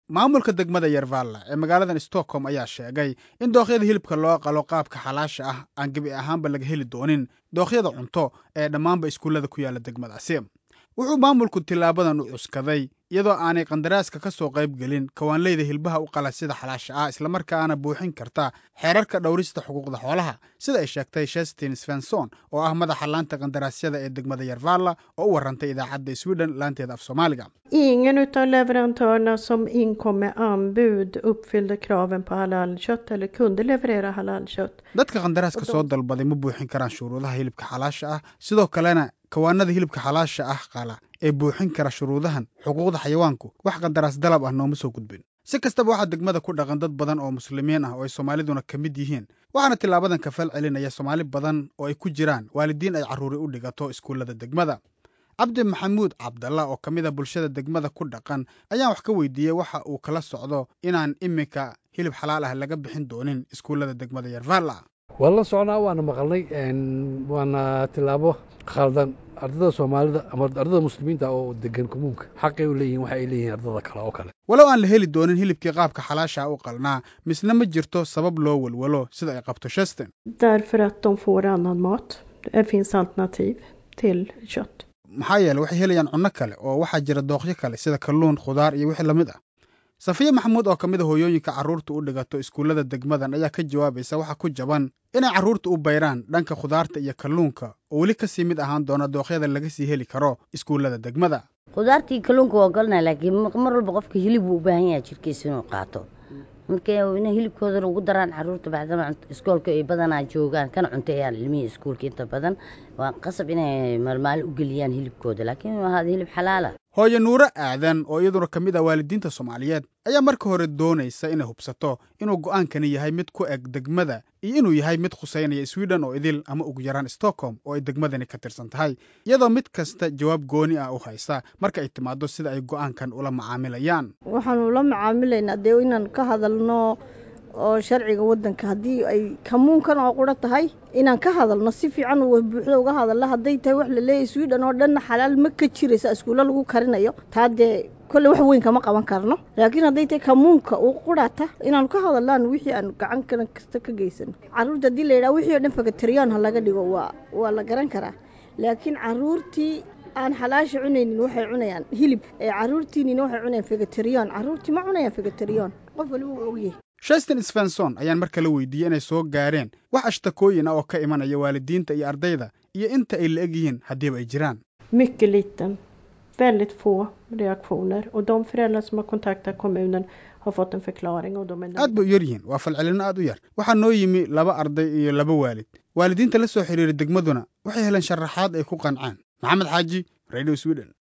maamulka degmada Järfälla ee magaalada Stockholm ayaa sheegay in dooqyada hilibka loo qalo qaabka xalaasha ah aan gabi ahaanba laga heli doonin dooqyada cunto ee dhammaanba iskuulada ku yaala degmadaasi. Wuxuu maamulku tilaabadan u cuskaday iyadoo aanay qandaraaska ka soo qayb gelin kawaanleyda hilbaha u qala sida xalaasha ah isla markaana buuxin karta xeerarka dhowrista xuquuqda xoolaha sida ay sheegtay Kerstin Svensson oo ah madaxa laanta qandaraasyada ee degmada Järfälla oo u warantay idaacadda Sweden laanteeda af Soomaaliga. Ingen utav leverantörerna som inkom med anbud uppfyllde kraven på halalkött eller kunde leverera halalkött. Dadka qandaraaska soo dalbaday ma buuxin karaan shuruudaha hilibka xalaasha ah sidoo kalena kawaanada hilibka xalaasha ah qala ee buuxin kara shuruudahan xuquuqda xayawaanku wax qandaraas dalab ah nooma soo gudbin. Si kastaba waxaa degmada ku dhaqan dad badan oo muslimiin ah oo ay Soomaaliduna ka mid yihiin waxaana tilaabadan ka fal celinaya Soomaali badan oo ay ku jiraan waalidiin ay carruuri u dhigato iskuulada degmada. Cabdi Maxamuud Cabdalla oo ka mid ah bulshada degmada ku dhaqan ayaa wax ka weydiiyay waxa uu kala socdo inaan imika hilib xalaal ah laga bixin doonin iskuulada degmada Järfälla. walla socnaa waana maqalnay waana tilaabo khaldan ardada Soomaalida ama ardada muslimiinta oo degan komuunka xaqay u leeyihiin waxa ay leeyihiin ardada kale oo kale walow aan la heli doonin hilibkii qaabka xalaasha u qalnaa misna ma jirto sabab loo walwalo sida ay qabto Kerstin. Därför att de får annan mat. Det finns alternativ till kött. maxaa yeelay waxay helayaan cunno kale oo waxaa jira dooqyo kale sida kalluun khudaar iyo wixii lamid ah. Safiya Maxamuud oo ka mid ah hooyooyinka carruurta u dhigato iskuulada degmadan ayaa ka jawaabaysa waxa ku jaban inay carruurta u bayraan dhanka khudaarta iyo kalluunka oo weli ka sii mid ahaan doona dooqyada laga sii heli karo iskuulada degmada. khudaartii kalluunka waa galnaa laakiin mar walba qofka hilib uu u baahan yahay jirkiisa inuu qaato markay inay hilibkooda ugu daraan carruurta bacdama iskoolka ay badanaa joogaan kana cunteeyaan ilmihii iskuulka inta badan waa qasab inay maalmaal u geliyaan hilibkooda laakiin waa hilib xalaala. hooyo Nuuro Aadan oo iyaduna ka mid ah waalidiinta Soomaaliyeed ayaa marka hore doonaysa inay hubsato inuu go'aankani yahay mid ku eg degmada iyo inuu yahay mid khuseynaya Sweden oo idil ama ugu yaraan Stockholm oo ay degmadani ka tirsan tahay iyadoo mid kasta jawaab gooni ah u haysta marka ay timaado sida ay go'aankan ula macaamilayaan. waxaan ula macaamilaynaa dee inaan ka hadalno oo sharciga wadanka hadii ay kamuunkan oo qura tahay inaan ka hadalno si fiican oo buuxda uga hadalno haday tahay wax la leeyahay Sweden oo dhan xalaal ma ka jiraysa iskuul lagu karinayo taade kale wax weyn kama qaban karno laakiin haday tahay kamuunka oo qurata inaan ka hadalno wixii aan gacan kana kasta ka geysan carruurta hadii la yiraahdo wixii oo dhan vegetarian ha laga dhigo waa la garan karaa laakiin carruurtii aan xalaasha cunaynin waxay cunayaan hilib ee carruurtiina waxay cunayaan vegetarian carruurtii ma cunayaan vegetarian qof waliba uu ogyahay. Kerstin Svensson ayaan mar kale weydiiyay inay soo gaareen wax ashtakooyin ah oo ka imanaya waalidiinta iyo ardayda iyo inta ay la eg yihiin hadii ay jiraan. Mycket liten. Väldigt få reaktioner och de föräldrar som har kontaktat kommunen har fått en förklaring och de är aad buu yar yihiin waa falcelin aad u yar waxaa noo yimi laba arday iyo laba waalid waalidiinta la soo xiriiray degmaduna waxay heleen sharaxaad ay ku qancaan. Maxamed Xaaji, Radio Sweden.